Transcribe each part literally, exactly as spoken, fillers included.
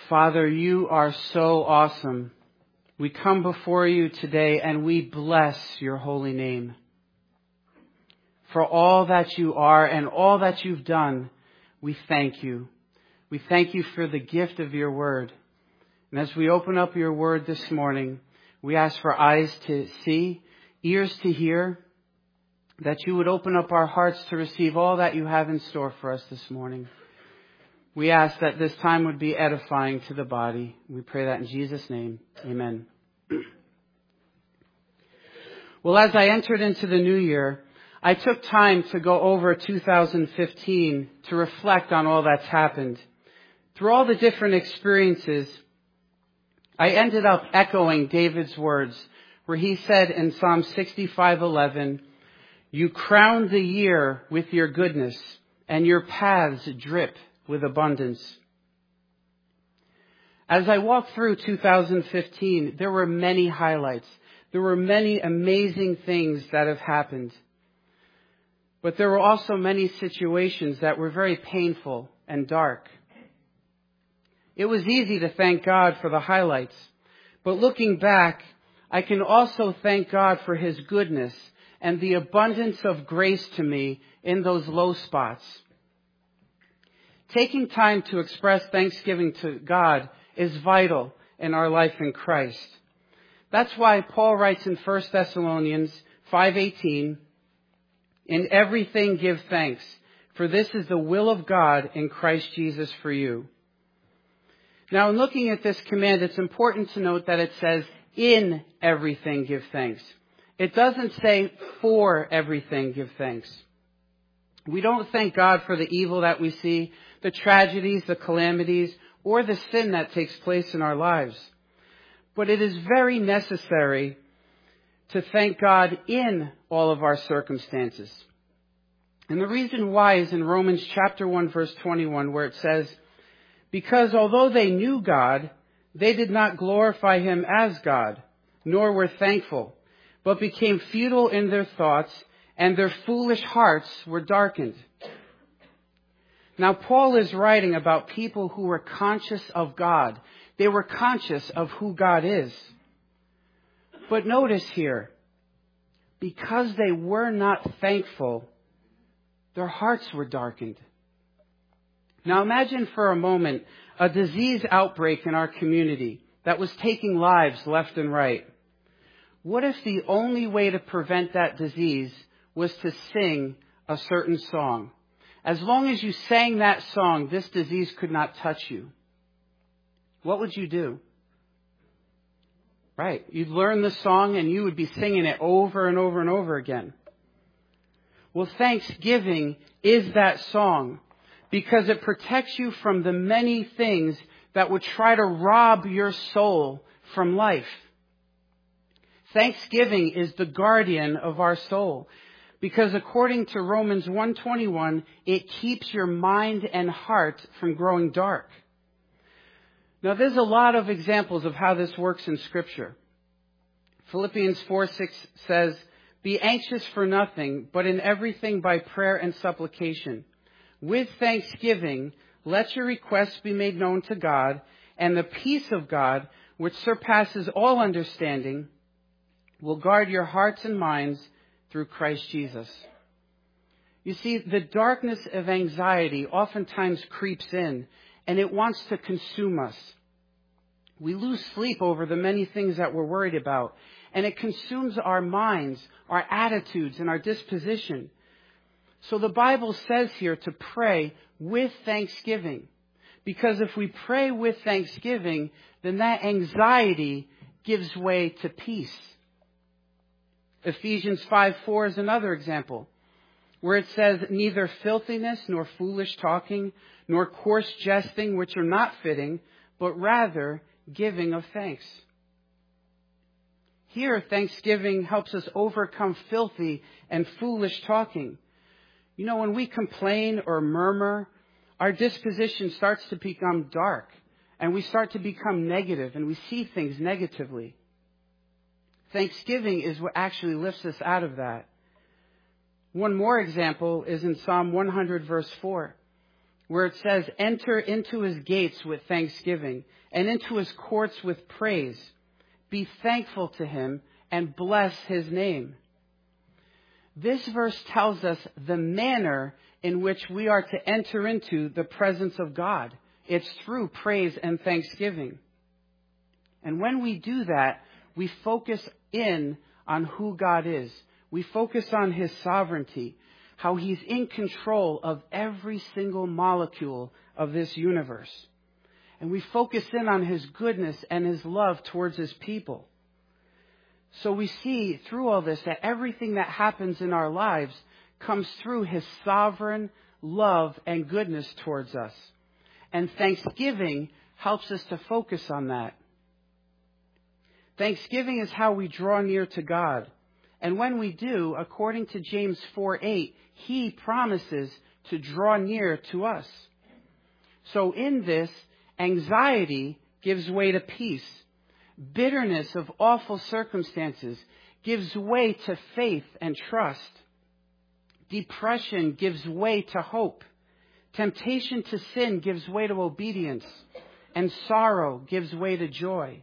Father, you are so awesome. We come before you today and we bless your holy name. For all that you are and all that you've done, we thank you. We thank you for the gift of your word. And as we open up your word this morning, we ask for eyes to see, ears to hear, that you would open up our hearts to receive all that you have in store for us this morning. We ask that this time would be edifying to the body. We pray that in Jesus' name. Amen. Well, as I entered into the new year, I took time to go over two thousand fifteen to reflect on all that's happened. Through all the different experiences, I ended up echoing David's words where he said in Psalm sixty-five eleven, "You crown the year with your goodness, and your paths drip with abundance." As I walked through two thousand fifteen, there were many highlights. There were many amazing things that have happened. But there were also many situations that were very painful and dark. It was easy to thank God for the highlights. But looking back, I can also thank God for his goodness and the abundance of grace to me in those low spots. Taking time to express thanksgiving to God is vital in our life in Christ. That's why Paul writes in First Thessalonians five eighteen, "In everything give thanks, for this is the will of God in Christ Jesus for you." Now, in looking at this command, it's important to note that it says, "In everything give thanks." It doesn't say, "For everything give thanks." We don't thank God for the evil that we see, the tragedies, the calamities, or the sin that takes place in our lives. But it is very necessary to thank God in all of our circumstances. And the reason why is in Romans chapter one, verse twenty-one, where it says, "Because although they knew God, they did not glorify him as God, nor were thankful, but became futile in their thoughts, and their foolish hearts were darkened." Now, Paul is writing about people who were conscious of God. They were conscious of who God is. But notice here, because they were not thankful, their hearts were darkened. Now imagine for a moment a disease outbreak in our community that was taking lives left and right. What if the only way to prevent that disease was to sing a certain song? As long as you sang that song, this disease could not touch you. What would you do? Right. You'd learn the song and you would be singing it over and over and over again. Well, thanksgiving is that song because it protects you from the many things that would try to rob your soul from life. Thanksgiving is the guardian of our soul because according to Romans one twenty-one, it keeps your mind and heart from growing dark. Now, there's a lot of examples of how this works in Scripture. Philippians four six says, "Be anxious for nothing, but in everything by prayer and supplication. With thanksgiving, let your requests be made known to God, and the peace of God, which surpasses all understanding, will guard your hearts and minds through Christ Jesus." You see, the darkness of anxiety oftentimes creeps in, and it wants to consume us. We lose sleep over the many things that we're worried about, and it consumes our minds, our attitudes, and our disposition. So the Bible says here to pray with thanksgiving, because if we pray with thanksgiving, then that anxiety gives way to peace. Ephesians five four is another example, where it says, "Neither filthiness nor foolish talking, nor coarse jesting, which are not fitting, but rather giving of thanks." Here, thanksgiving helps us overcome filthy and foolish talking. You know, when we complain or murmur, our disposition starts to become dark, and we start to become negative, and we see things negatively. Thanksgiving is what actually lifts us out of that. One more example is in Psalm one hundred, verse four. where it says, enter into his gates with thanksgiving and into his courts with praise. Be thankful to him and bless his name. This verse tells us the manner in which we are to enter into the presence of God. It's through praise and thanksgiving. And when we do that, we focus in on who God is. We focus on his sovereignty, how he's in control of every single molecule of this universe. And we focus in on his goodness and his love towards his people. So we see through all this that everything that happens in our lives comes through his sovereign love and goodness towards us. And thanksgiving helps us to focus on that. Thanksgiving is how we draw near to God. And when we do, according to James four eight, he promises to draw near to us. So in this, anxiety gives way to peace. Bitterness of awful circumstances gives way to faith and trust. Depression gives way to hope. Temptation to sin gives way to obedience. And sorrow gives way to joy.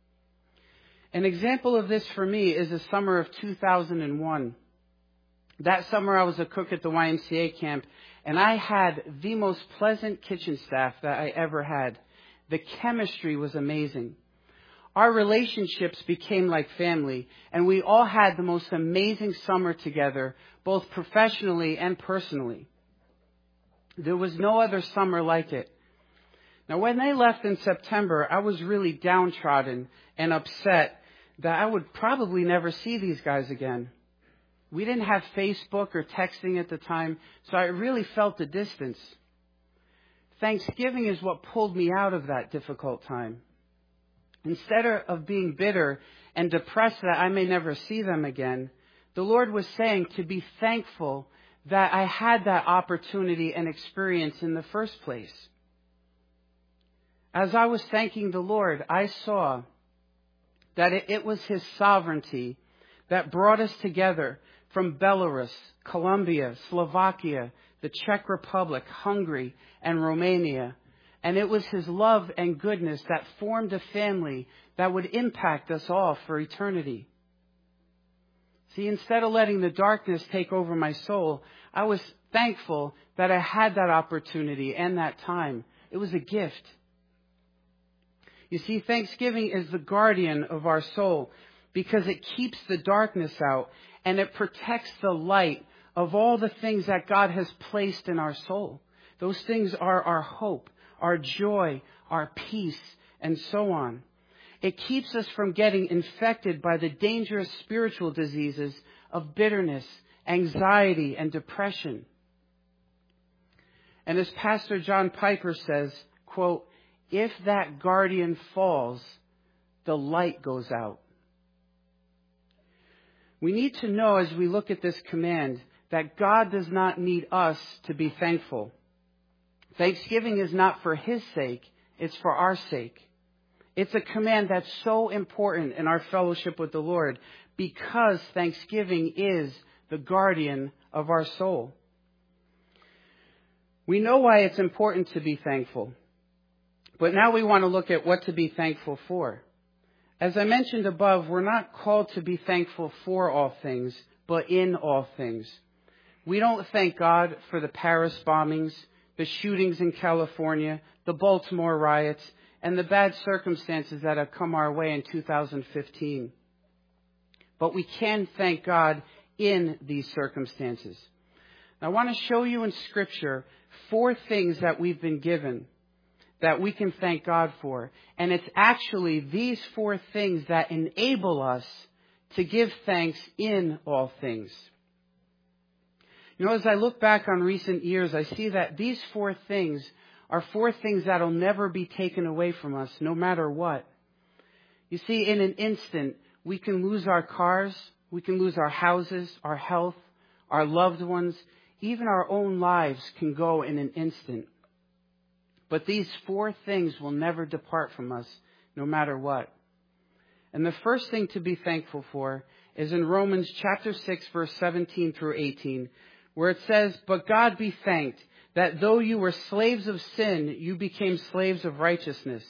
An example of this for me is the summer of two thousand one. That summer I was a cook at the Y M C A camp, and I had the most pleasant kitchen staff that I ever had. The chemistry was amazing. Our relationships became like family, and we all had the most amazing summer together, both professionally and personally. There was no other summer like it. Now, when they left in September, I was really downtrodden and upset that I would probably never see these guys again. We didn't have Facebook or texting at the time, so I really felt the distance. Thanksgiving is what pulled me out of that difficult time. Instead of being bitter and depressed that I may never see them again, the Lord was saying to be thankful that I had that opportunity and experience in the first place. As I was thanking the Lord, I saw that it was his sovereignty that brought us together from Belarus, Colombia, Slovakia, the Czech Republic, Hungary, and Romania. And it was his love and goodness that formed a family that would impact us all for eternity. See, instead of letting the darkness take over my soul, I was thankful that I had that opportunity and that time. It was a gift. You see, Thanksgiving is the guardian of our soul because it keeps the darkness out and it protects the light of all the things that God has placed in our soul. Those things are our hope, our joy, our peace, and so on. It keeps us from getting infected by the dangerous spiritual diseases of bitterness, anxiety, and depression. And as Pastor John Piper says, quote, if that guardian falls, the light goes out. We need to know as we look at this command that God does not need us to be thankful. Thanksgiving is not for his sake, it's for our sake. It's a command that's so important in our fellowship with the Lord because thanksgiving is the guardian of our soul. We know why it's important to be thankful. But now we want to look at what to be thankful for. As I mentioned above, we're not called to be thankful for all things, but in all things. We don't thank God for the Paris bombings, the shootings in California, the Baltimore riots, and the bad circumstances that have come our way in two thousand fifteen. But we can thank God in these circumstances. Now, I want to show you in Scripture four things that we've been given that we can thank God for. And it's actually these four things that enable us to give thanks in all things. You know, as I look back on recent years, I see that these four things are four things that will never be taken away from us, no matter what. You see, in an instant, we can lose our cars, we can lose our houses, our health, our loved ones, even our own lives can go in an instant. But these four things will never depart from us, no matter what. And the first thing to be thankful for is in Romans chapter six, verse seventeen through eighteen, where it says, but God be thanked that though you were slaves of sin, you became slaves of righteousness.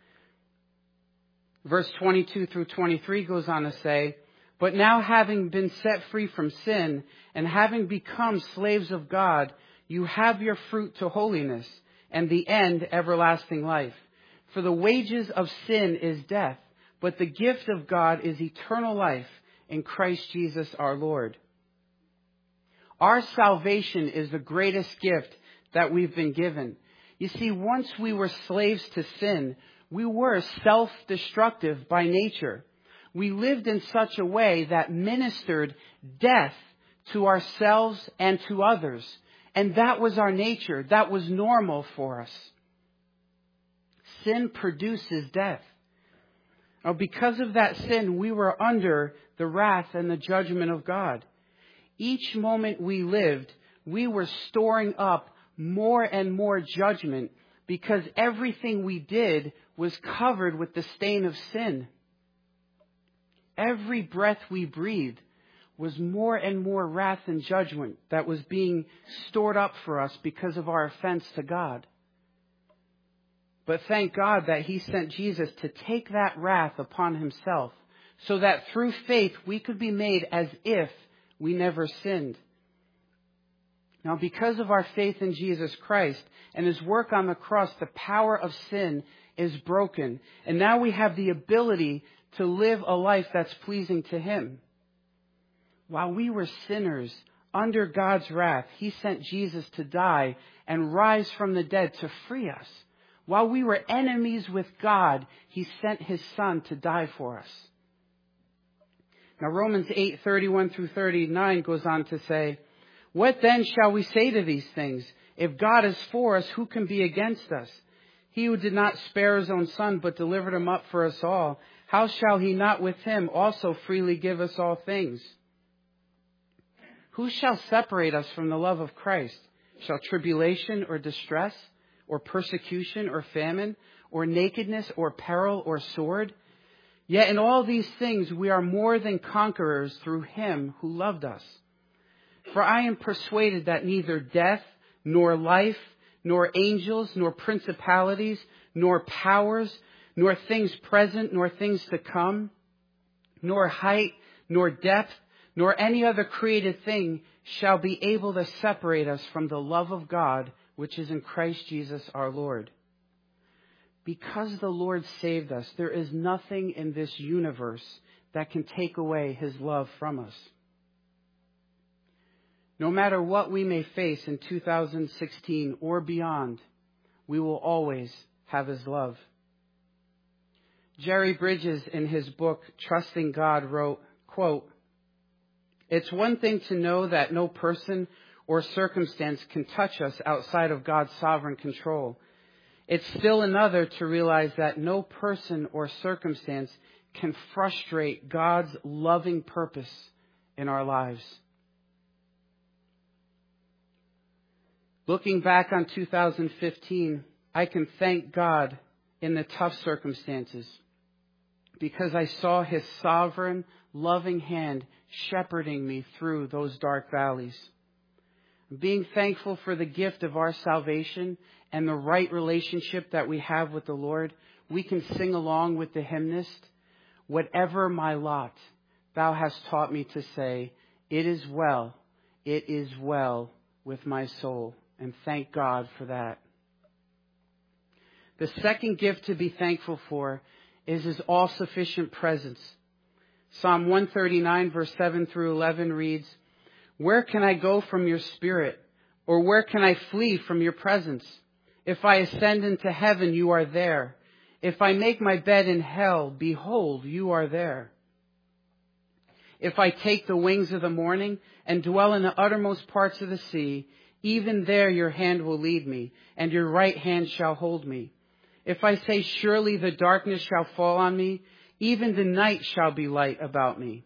Verse twenty-two through twenty-three goes on to say, but now having been set free from sin and having become slaves of God, you have your fruit to holiness and the end everlasting life. For the wages of sin is death, but the gift of God is eternal life in Christ Jesus our Lord. Our salvation is the greatest gift that we've been given. You see, once we were slaves to sin, we were self-destructive by nature. We lived in such a way that ministered death to ourselves and to others. And that was our nature. That was normal for us. Sin produces death. Now, because of that sin, we were under the wrath and the judgment of God. Each moment we lived, we were storing up more and more judgment because everything we did was covered with the stain of sin. Every breath we breathed was more and more wrath and judgment that was being stored up for us because of our offense to God. But thank God that He sent Jesus to take that wrath upon Himself so that through faith we could be made as if we never sinned. Now, because of our faith in Jesus Christ and His work on the cross, the power of sin is broken. And now we have the ability to live a life that's pleasing to Him. While we were sinners under God's wrath, He sent Jesus to die and rise from the dead to free us. While we were enemies with God, He sent His Son to die for us. Now, Romans eight, thirty-one through thirty-nine goes on to say, what then shall we say to these things? If God is for us, who can be against us? He who did not spare His own Son, but delivered Him up for us all, how shall He not with Him also freely give us all things? Who shall separate us from the love of Christ? Shall tribulation or distress, or persecution or famine, or nakedness or peril or sword? Yet in all these things we are more than conquerors through Him who loved us. For I am persuaded that neither death, nor life, nor angels, nor principalities, nor powers, nor things present, nor things to come, nor height, nor depth, nor any other created thing shall be able to separate us from the love of God, which is in Christ Jesus our Lord. Because the Lord saved us, there is nothing in this universe that can take away His love from us. No matter what we may face in two thousand sixteen or beyond, we will always have His love. Jerry Bridges, in his book, Trusting God, wrote, quote, it's one thing to know that no person or circumstance can touch us outside of God's sovereign control. It's still another to realize that no person or circumstance can frustrate God's loving purpose in our lives. Looking back on two thousand fifteen, I can thank God in the tough circumstances because I saw His sovereign, loving hand shepherding me through those dark valleys. Being thankful for the gift of our salvation and the right relationship that we have with the Lord, we can sing along with the hymnist, whatever my lot, Thou hast taught me to say, it is well, it is well with my soul. And thank God for that. The second gift to be thankful for is His all-sufficient presence. Psalm one thirty-nine, verse seven through eleven reads, where can I go from your spirit? Or where can I flee from your presence? If I ascend into heaven, you are there. If I make my bed in hell, behold, you are there. If I take the wings of the morning and dwell in the uttermost parts of the sea, even there your hand will lead me, and your right hand shall hold me. If I say, surely the darkness shall fall on me, even the night shall be light about me.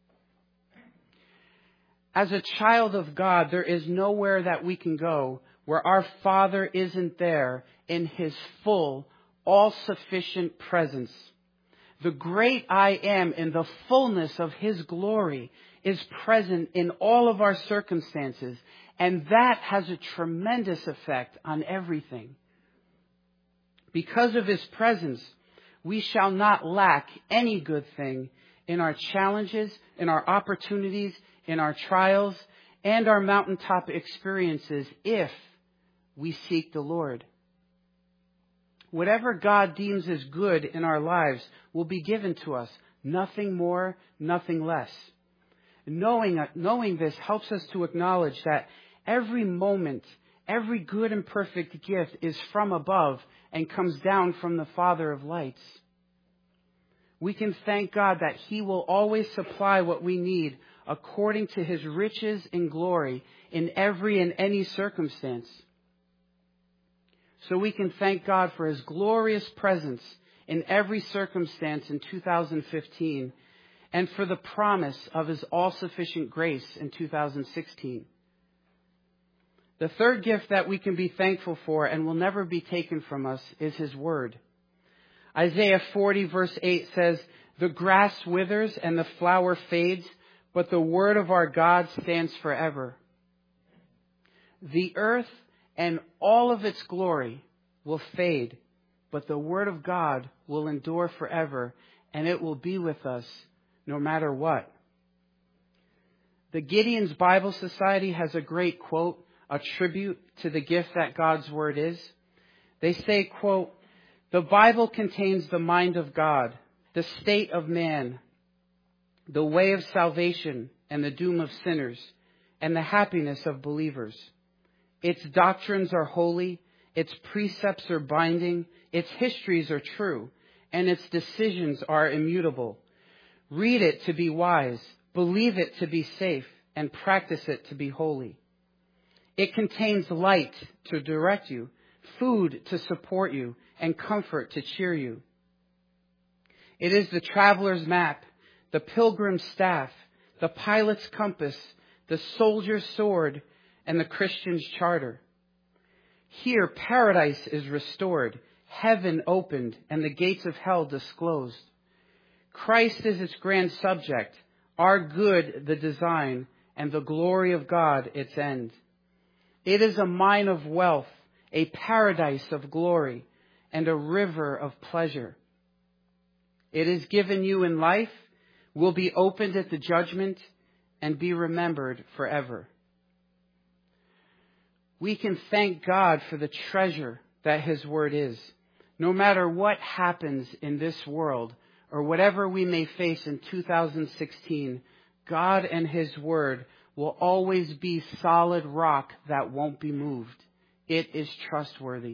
As a child of God, there is nowhere that we can go where our Father isn't there in His full, all-sufficient presence. The great I Am in the fullness of His glory is present in all of our circumstances. And that has a tremendous effect on everything. Because of His presence, we shall not lack any good thing in our challenges, in our opportunities, in our trials, and our mountaintop experiences if we seek the Lord. Whatever God deems as good in our lives will be given to us. Nothing more, nothing less. Knowing, knowing this helps us to acknowledge that every moment, every good and perfect gift is from above and comes down from the Father of lights. We can thank God that He will always supply what we need according to His riches and glory in every and any circumstance. So we can thank God for His glorious presence in every circumstance in two thousand fifteen and for the promise of His all-sufficient grace in two thousand sixteen. The third gift that we can be thankful for and will never be taken from us is His Word. Isaiah forty verse eight says, "The grass withers and the flower fades, but the word of our God stands forever." The earth and all of its glory will fade, but the word of God will endure forever, and it will be with us no matter what. The Gideon's Bible Society has a great quote, a tribute to the gift that God's Word is. They say, quote, "The Bible contains the mind of God, the state of man, the way of salvation and the doom of sinners, and the happiness of believers. Its doctrines are holy, its precepts are binding, its histories are true, and its decisions are immutable. Read it to be wise, believe it to be safe, and practice it to be holy. It contains light to direct you, food to support you, and comfort to cheer you. It is the traveler's map, the pilgrim's staff, the pilot's compass, the soldier's sword, and the Christian's charter. Here paradise is restored, heaven opened, and the gates of hell disclosed. Christ is its grand subject, our good the design, and the glory of God its end. It is a mine of wealth, a paradise of glory, and a river of pleasure. It is given you in life, will be opened at the judgment, and be remembered forever." We can thank God for the treasure that His Word is. No matter what happens in this world, or whatever we may face in two thousand sixteen, God and His Word will always be solid rock that won't be moved. It is trustworthy.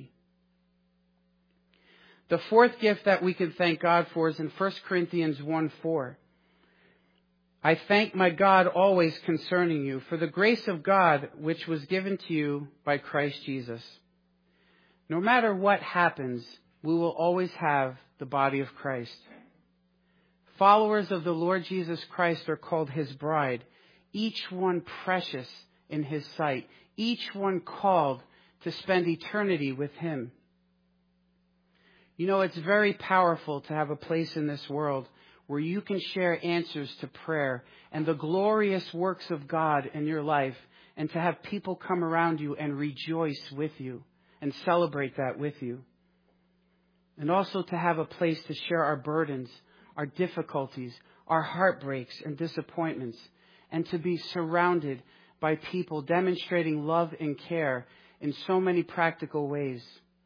The fourth gift that we can thank God for is in First Corinthians one four. "I thank my God always concerning you for the grace of God which was given to you by Christ Jesus." No matter what happens, we will always have the body of Christ. Followers of the Lord Jesus Christ are called His bride, each one precious in His sight, each one called to spend eternity with Him. You know, it's very powerful to have a place in this world where you can share answers to prayer and the glorious works of God in your life, and to have people come around you and rejoice with you and celebrate that with you. And also to have a place to share our burdens, our difficulties, our heartbreaks and disappointments, and to be surrounded by people demonstrating love and care in so many practical ways.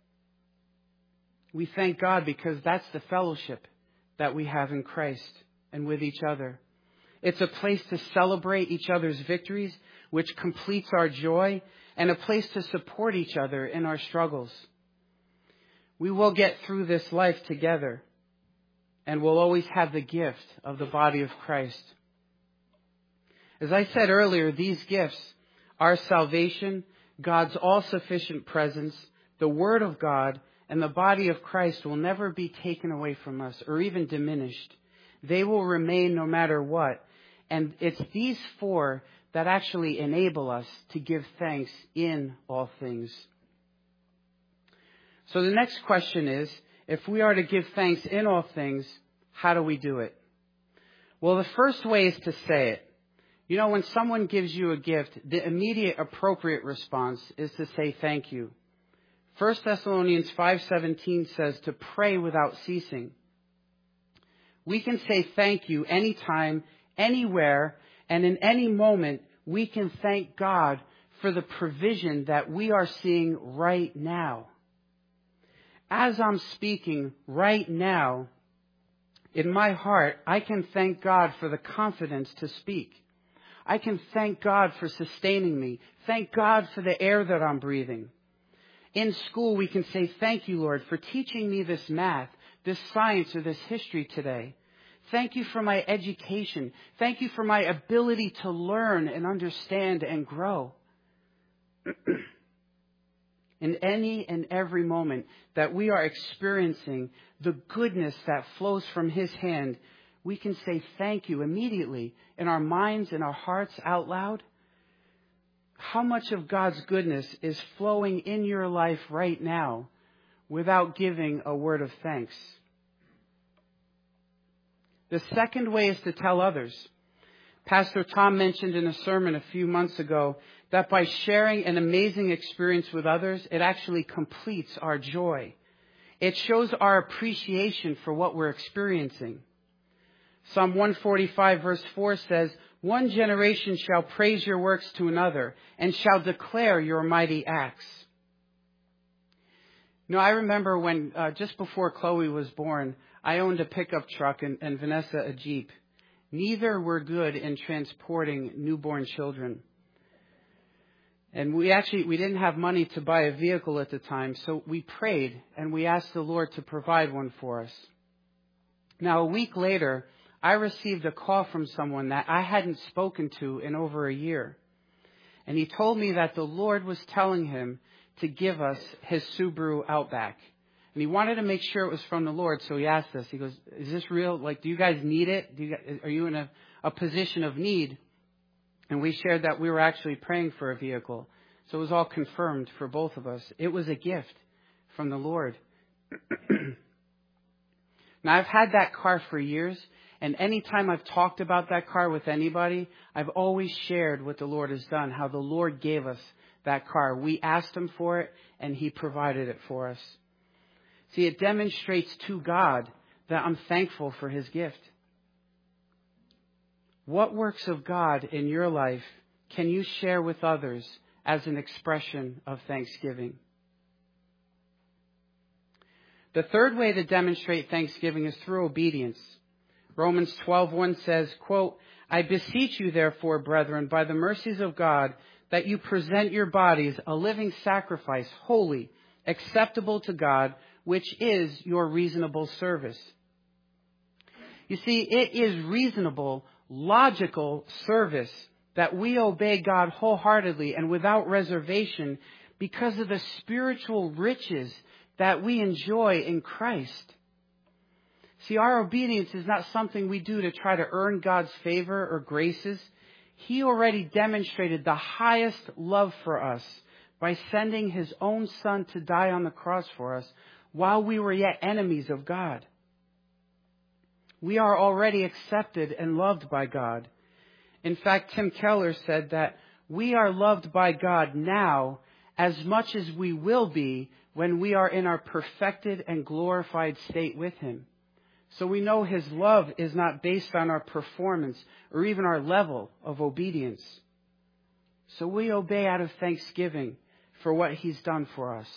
We thank God because that's the fellowship that we have in Christ and with each other. It's a place to celebrate each other's victories, which completes our joy, and a place to support each other in our struggles. We will get through this life together, and we'll always have the gift of the body of Christ. As I said earlier, these gifts, our salvation, God's all-sufficient presence, the Word of God, and the body of Christ will never be taken away from us or even diminished. They will remain no matter what. And it's these four that actually enable us to give thanks in all things. So the next question is, if we are to give thanks in all things, how do we do it? Well, the first way is to say it. You know, when someone gives you a gift, the immediate appropriate response is to say thank you. First Thessalonians five seventeen says to pray without ceasing. We can say thank you anytime, anywhere, and in any moment, we can thank God for the provision that we are seeing right now. As I'm speaking right now, in my heart, I can thank God for the confidence to speak. I can thank God for sustaining me. Thank God for the air that I'm breathing. In school, we can say, thank you, Lord, for teaching me this math, this science, or this history today. Thank you for my education. Thank you for my ability to learn and understand and grow. In any and every moment that we are experiencing the goodness that flows from His hand, we can say thank you immediately in our minds and our hearts out loud. How much of God's goodness is flowing in your life right now without giving a word of thanks? The second way is to tell others. Pastor Tom mentioned in a sermon a few months ago that by sharing an amazing experience with others, it actually completes our joy. It shows our appreciation for what we're experiencing. Psalm one forty-five verse four says, one generation shall praise your works to another and shall declare your mighty acts. You know, I remember when, uh, just before Chloe was born, I owned a pickup truck and, and Vanessa a Jeep. Neither were good in transporting newborn children. And we actually, we didn't have money to buy a vehicle at the time, so we prayed and we asked the Lord to provide one for us. Now, a week later, I received a call from someone that I hadn't spoken to in over a year. And he told me that the Lord was telling him to give us his Subaru Outback. And he wanted to make sure it was from the Lord, so he asked us, he goes, is this real? Like, do you guys need it? Do you guys, are you in a, a position of need? And we shared that we were actually praying for a vehicle. So it was all confirmed for both of us. It was a gift from the Lord. Now, I've had that car for years. And anytime I've talked about that car with anybody, I've always shared what the Lord has done, how the Lord gave us that car. We asked Him for it, and He provided it for us. See, it demonstrates to God that I'm thankful for His gift. What works of God in your life can you share with others as an expression of thanksgiving? The third way to demonstrate thanksgiving is through obedience. Romans twelve one says, quote, I beseech you, therefore, brethren, by the mercies of God, that you present your bodies a living sacrifice, holy, acceptable to God, which is your reasonable service. You see, it is reasonable, logical service that we obey God wholeheartedly and without reservation because of the spiritual riches that we enjoy in Christ. See, our obedience is not something we do to try to earn God's favor or graces. He already demonstrated the highest love for us by sending His own Son to die on the cross for us while we were yet enemies of God. We are already accepted and loved by God. In fact, Tim Keller said that we are loved by God now as much as we will be when we are in our perfected and glorified state with Him. So we know His love is not based on our performance or even our level of obedience. So we obey out of thanksgiving for what He's done for us.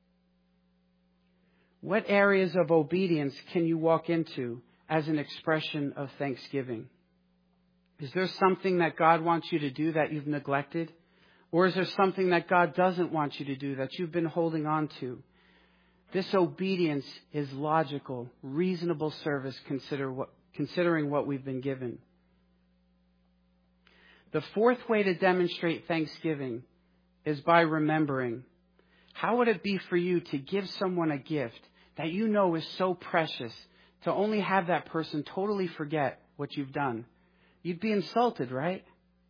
What areas of obedience can you walk into as an expression of thanksgiving? Is there something that God wants you to do that you've neglected? Or is there something that God doesn't want you to do that you've been holding on to? This obedience is logical, reasonable service consider what, considering what we've been given. The fourth way to demonstrate thanksgiving is by remembering. How would it be for you to give someone a gift that you know is so precious, to only have that person totally forget what you've done? You'd be insulted, right?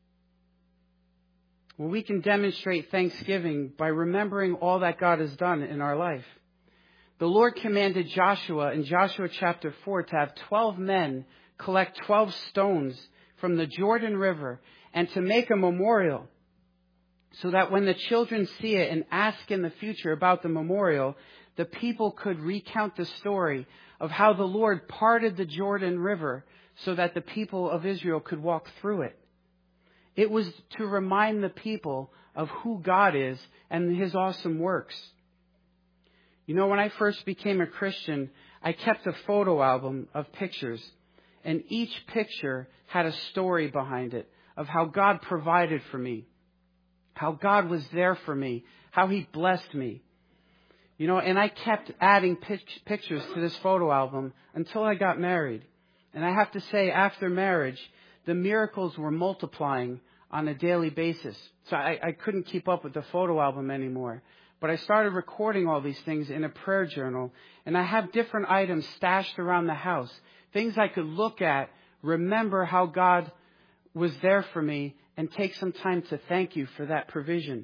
Well, we can demonstrate thanksgiving by remembering all that God has done in our life. The Lord commanded Joshua in Joshua chapter four to have twelve men collect twelve stones from the Jordan River and to make a memorial so that when the children see it and ask in the future about the memorial, the people could recount the story of how the Lord parted the Jordan River so that the people of Israel could walk through it. It was to remind the people of who God is and His awesome works. You know, when I first became a Christian, I kept a photo album of pictures, and each picture had a story behind it of how God provided for me, how God was there for me, how He blessed me. You know, and I kept adding pictures to this photo album until I got married. And I have to say, after marriage, the miracles were multiplying on a daily basis. So I, I couldn't keep up with the photo album anymore. But I started recording all these things in a prayer journal. And I have different items stashed around the house. Things I could look at, remember how God was there for me, and take some time to thank you for that provision.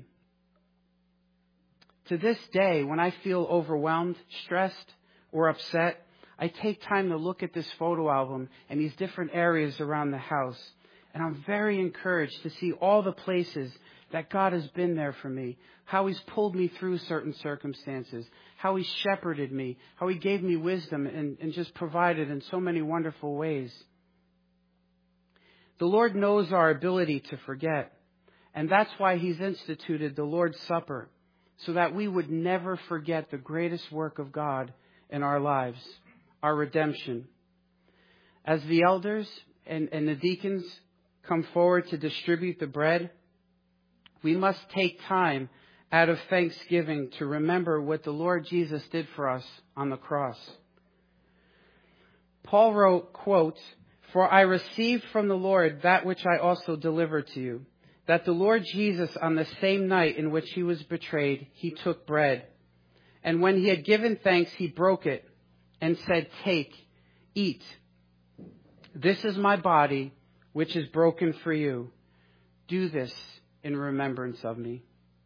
To this day, when I feel overwhelmed, stressed, or upset, I take time to look at this photo album and these different areas around the house. And I'm very encouraged to see all the places that God has been there for me, how He's pulled me through certain circumstances, how He shepherded me, how He gave me wisdom and, and just provided in so many wonderful ways. The Lord knows our ability to forget, and that's why He's instituted the Lord's Supper, so that we would never forget the greatest work of God in our lives, our redemption. As the elders and, and the deacons come forward to distribute the bread, we must take time out of thanksgiving to remember what the Lord Jesus did for us on the cross. Paul wrote, quote, "For I received from the Lord that which I also delivered to you, that the Lord Jesus, on the same night in which He was betrayed, He took bread. And when He had given thanks, He broke it and said, 'Take, eat. This is my body, which is broken for you. Do this in remembrance of me.'"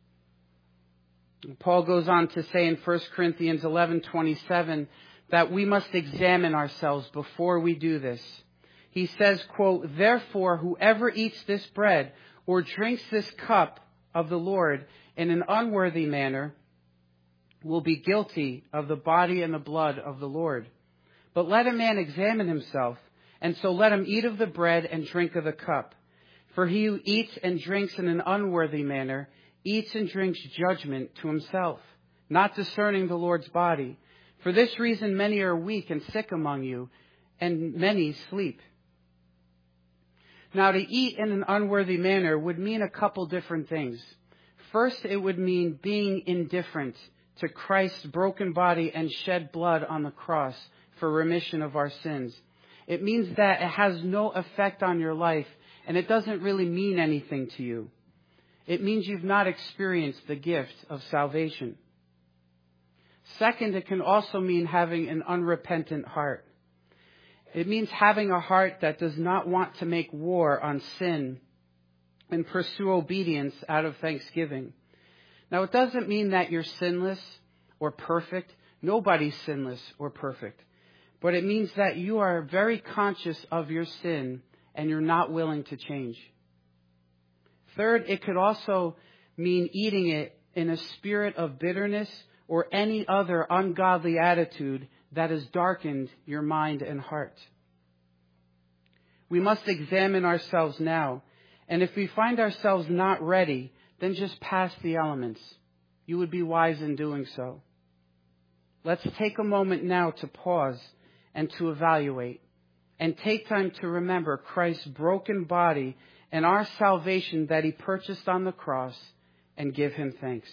And Paul goes on to say in First Corinthians eleven twenty-seven that we must examine ourselves before we do this. He says, quote, "Therefore, whoever eats this bread or drinks this cup of the Lord in an unworthy manner will be guilty of the body and the blood of the Lord. But let a man examine himself, and so let him eat of the bread and drink of the cup. For he who eats and drinks in an unworthy manner eats and drinks judgment to himself, not discerning the Lord's body. For this reason many are weak and sick among you, and many sleep." Now, to eat in an unworthy manner would mean a couple different things. First, it would mean being indifferent to Christ's broken body and shed blood on the cross for remission of our sins. It means that it has no effect on your life, and it doesn't really mean anything to you. It means you've not experienced the gift of salvation. Second, it can also mean having an unrepentant heart. It means having a heart that does not want to make war on sin and pursue obedience out of thanksgiving. Now, it doesn't mean that you're sinless or perfect. Nobody's sinless or perfect. But it means that you are very conscious of your sin and you're not willing to change. Third, it could also mean eating it in a spirit of bitterness or any other ungodly attitude that has darkened your mind and heart. We must examine ourselves now, and if we find ourselves not ready, then just pass the elements. You would be wise in doing so. Let's take a moment now to pause and to evaluate, and take time to remember Christ's broken body and our salvation that He purchased on the cross, and give Him thanks.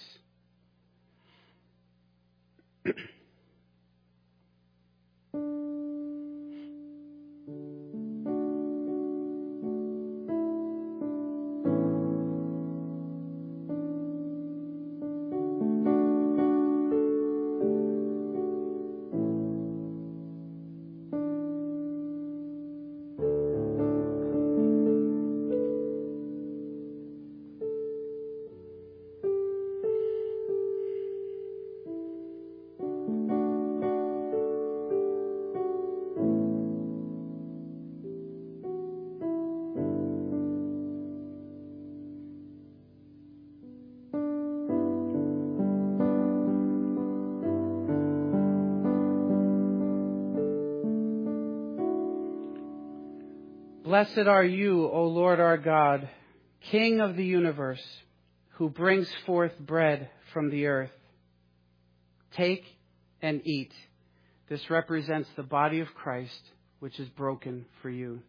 Blessed are you, O Lord our God, King of the universe, who brings forth bread from the earth. Take and eat. This represents the body of Christ, which is broken for you.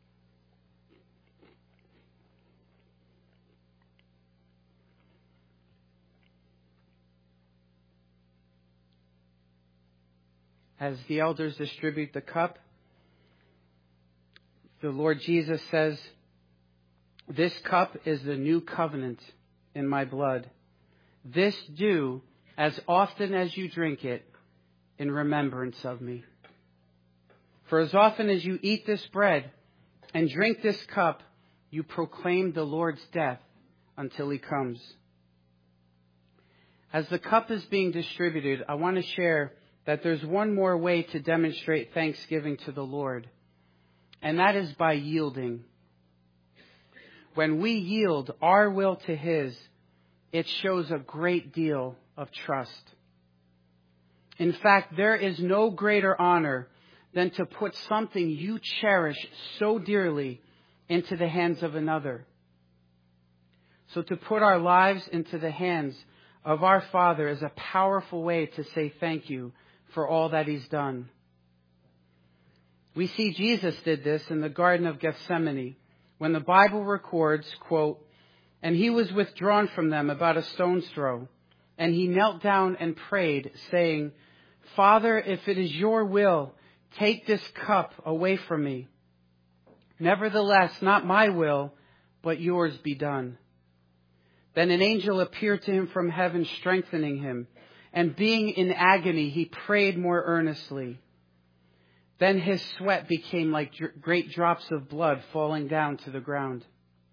As the elders distribute the cup, the Lord Jesus says, "This cup is the new covenant in my blood. This do as often as you drink it in remembrance of me. For as often as you eat this bread and drink this cup, you proclaim the Lord's death until he comes." As the cup is being distributed, I want to share that there's one more way to demonstrate thanksgiving to the Lord, and that is by yielding. When we yield our will to his, it shows a great deal of trust. In fact, there is no greater honor than to put something you cherish so dearly into the hands of another. So to put our lives into the hands of our Father is a powerful way to say thank you for all that he's done. We see Jesus did this in the Garden of Gethsemane, when the Bible records, quote, "And he was withdrawn from them about a stone's throw, and he knelt down and prayed, saying, 'Father, if it is your will, take this cup away from me. Nevertheless, not my will, but yours be done.' Then an angel appeared to him from heaven, strengthening him. And being in agony, he prayed more earnestly. Then his sweat became like great drops of blood falling down to the ground."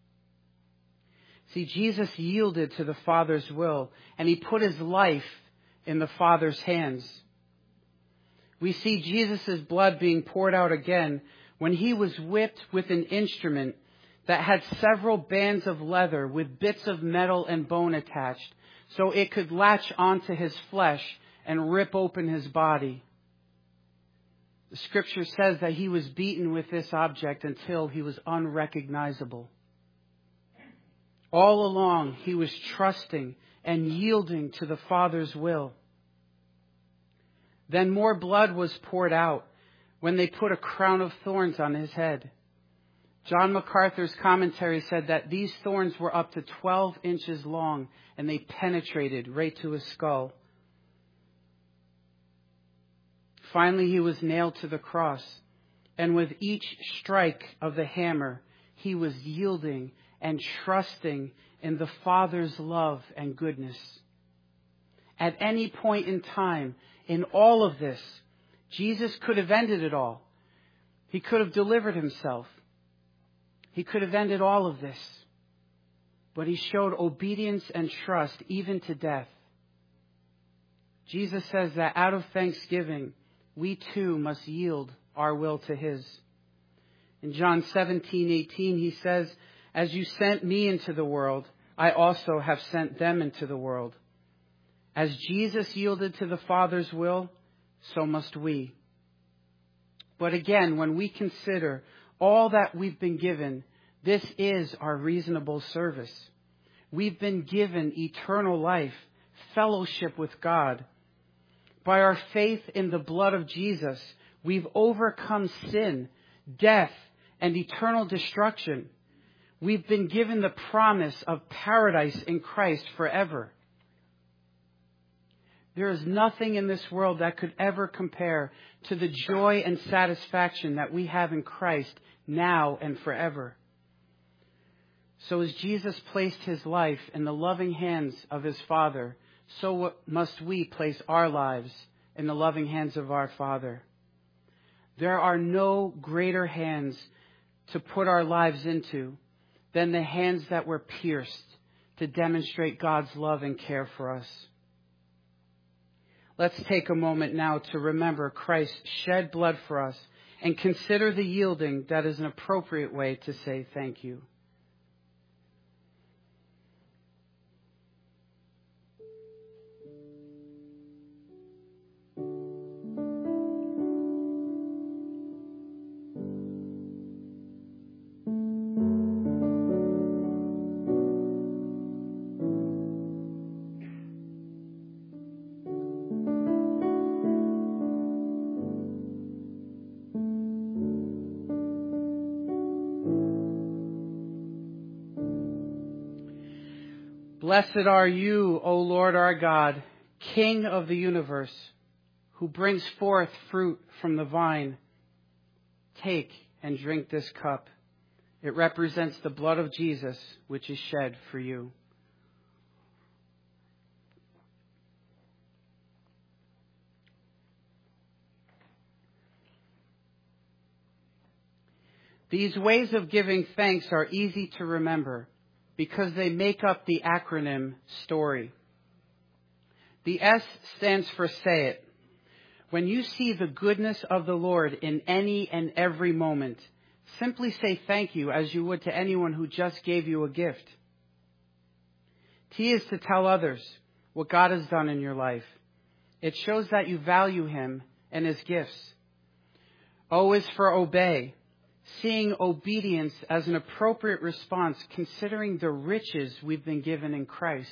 See, Jesus yielded to the Father's will, and he put his life in the Father's hands. We see Jesus' blood being poured out again when he was whipped with an instrument that had several bands of leather with bits of metal and bone attached, so it could latch onto his flesh and rip open his body. The scripture says that he was beaten with this object until he was unrecognizable. All along, he was trusting and yielding to the Father's will. Then more blood was poured out when they put a crown of thorns on his head. John MacArthur's commentary said that these thorns were up to twelve inches long, and they penetrated right to his skull. Finally, he was nailed to the cross, and with each strike of the hammer, he was yielding and trusting in the Father's love and goodness. At any point in time, in all of this, Jesus could have ended it all. He could have delivered himself. He could have ended all of this. But he showed obedience and trust even to death. Jesus says that out of thanksgiving, we too must yield our will to his. In John seventeen eighteen, he says, "As you sent me into the world, I also have sent them into the world." As Jesus yielded to the Father's will, so must we. But again, when we consider all that we've been given, this is our reasonable service. We've been given eternal life, fellowship with God. By our faith in the blood of Jesus, we've overcome sin, death, and eternal destruction. We've been given the promise of paradise in Christ forever. There is nothing in this world that could ever compare to the joy and satisfaction that we have in Christ now and forever. So as Jesus placed his life in the loving hands of his Father, so must we place our lives in the loving hands of our Father. There are no greater hands to put our lives into than the hands that were pierced to demonstrate God's love and care for us. Let's take a moment now to remember Christ shed blood for us and consider the yielding that is an appropriate way to say thank you. Blessed are you, O Lord our God, King of the universe, who brings forth fruit from the vine. Take and drink this cup. It represents the blood of Jesus, which is shed for you. These ways of giving thanks are easy to remember because they make up the acronym STORY. The S stands for Say It. When you see the goodness of the Lord in any and every moment, simply say thank you as you would to anyone who just gave you a gift. T is to tell others what God has done in your life. It shows that you value Him and His gifts. O is for obey, seeing obedience as an appropriate response considering the riches we've been given in Christ.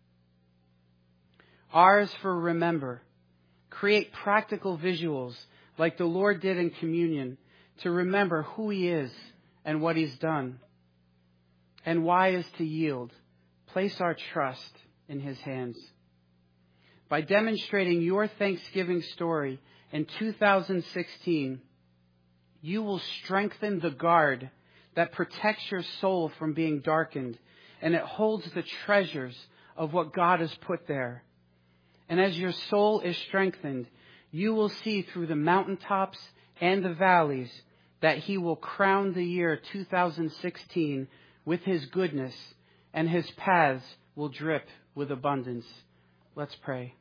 R is for remember. Create practical visuals like the Lord did in communion to remember who He is and what He's done. And Y is to yield. Place our trust in His hands. By demonstrating your Thanksgiving story in two thousand sixteen, you will strengthen the guard that protects your soul from being darkened, and it holds the treasures of what God has put there. And as your soul is strengthened, you will see through the mountaintops and the valleys that He will crown the year two thousand sixteen with His goodness, and His paths will drip with abundance. Let's pray.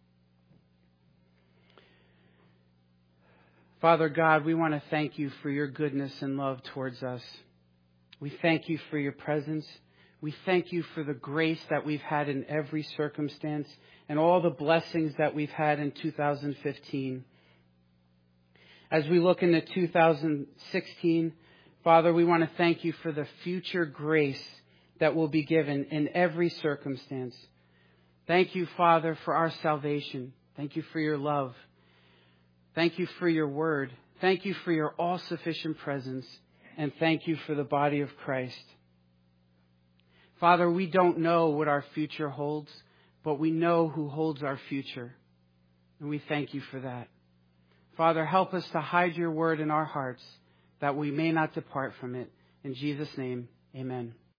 Father God, we want to thank You for Your goodness and love towards us. We thank You for Your presence. We thank You for the grace that we've had in every circumstance and all the blessings that we've had in two thousand fifteen. As we look into two thousand sixteen, Father, we want to thank You for the future grace that will be given in every circumstance. Thank You, Father, for our salvation. Thank You for Your love. Thank You for Your word. Thank You for Your all-sufficient presence. And thank You for the body of Christ. Father, we don't know what our future holds, but we know who holds our future. And we thank You for that. Father, help us to hide Your word in our hearts that we may not depart from it. In Jesus' name, amen.